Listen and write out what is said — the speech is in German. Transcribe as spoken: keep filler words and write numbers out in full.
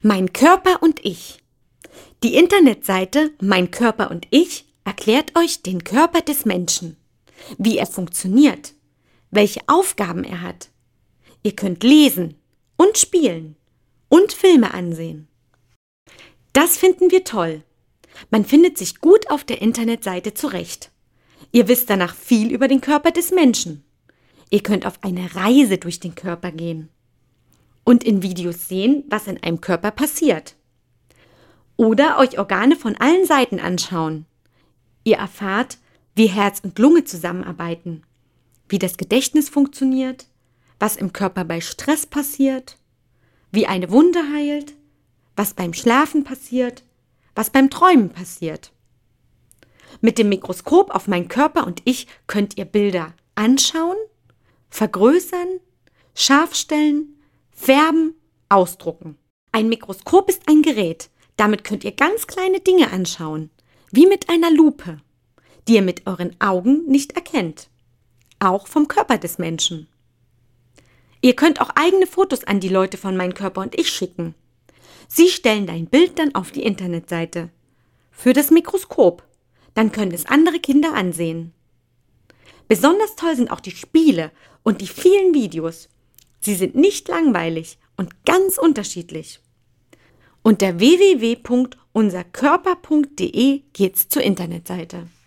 Mein Körper und ich. Die Internetseite Mein Körper und ich erklärt euch den Körper des Menschen, wie er funktioniert, welche Aufgaben er hat. Ihr könnt lesen und spielen und Filme ansehen. Das finden wir toll. Man findet sich gut auf der Internetseite zurecht. Ihr wisst danach viel über den Körper des Menschen. Ihr könnt auf eine Reise durch den Körper gehen und in Videos sehen, was in einem Körper passiert. Oder euch Organe von allen Seiten anschauen. Ihr erfahrt, wie Herz und Lunge zusammenarbeiten, wie das Gedächtnis funktioniert, was im Körper bei Stress passiert, wie eine Wunde heilt, was beim Schlafen passiert, was beim Träumen passiert. Mit dem Mikroskop auf Mein Körper und ich könnt ihr Bilder anschauen, vergrößern, scharf stellen, färben, ausdrucken. Ein Mikroskop ist ein Gerät, damit könnt ihr ganz kleine Dinge anschauen, wie mit einer Lupe, die ihr mit euren Augen nicht erkennt, auch vom Körper des Menschen. Ihr könnt auch eigene Fotos an die Leute von Mein Körper und ich schicken. Sie stellen dein Bild dann auf die Internetseite für das Mikroskop, dann können es andere Kinder ansehen. Besonders toll sind auch die Spiele und die vielen Videos. Sie sind nicht langweilig und ganz unterschiedlich. Unter w w w punkt unser körper punkt d e geht's zur Internetseite.